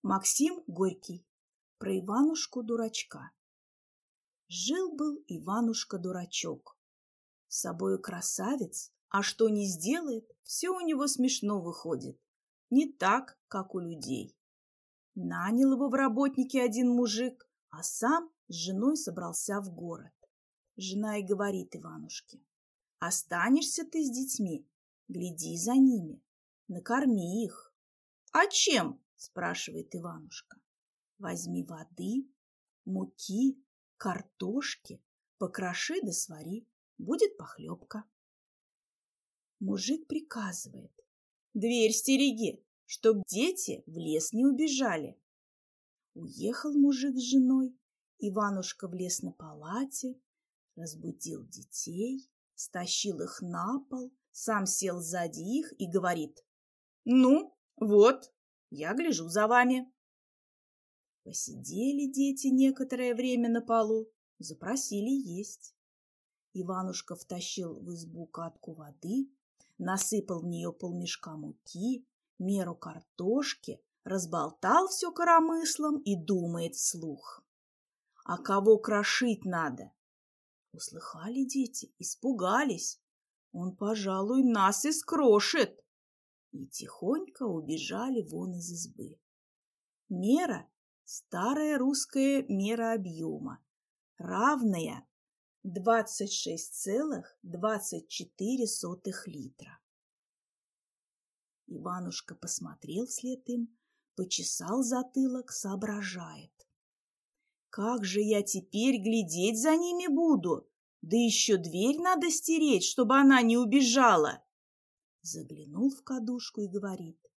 Максим Горький. Про Иванушку-дурачка. Жил-был Иванушка-дурачок. С собою красавец, а что не сделает, все у него смешно выходит. Не так, как у людей. Нанял его в работники один мужик, а сам с женой собрался в город. Жена и говорит Иванушке: «Останешься ты с детьми, гляди за ними, накорми их». «А чем?» – спрашивает Иванушка. «Возьми воды, муки, картошки, покроши да свари, будет похлебка». Мужик приказывает: «Дверь стереги, чтоб дети в лес не убежали». Уехал мужик с женой, Иванушка влез на палате, разбудил детей, стащил их на пол, сам сел сзади их и говорит: «Ну, вот, я гляжу за вами». Посидели дети некоторое время на полу, запросили есть. Иванушка втащил в избу катку воды, насыпал в нее полмешка муки, меру картошки, разболтал все коромыслом и думает вслух: «А кого крошить надо?» Услыхали дети, испугались. «Он, пожалуй, нас и скрошит!» И тихонько убежали вон из избы. Мера – старая русская мера объема, равная 26,24 литра. Иванушка посмотрел вслед им, почесал затылок, соображает: «Как же я теперь глядеть за ними буду? Да еще дверь надо стереть, чтобы она не убежала». Заглянул в кадушку и говорит: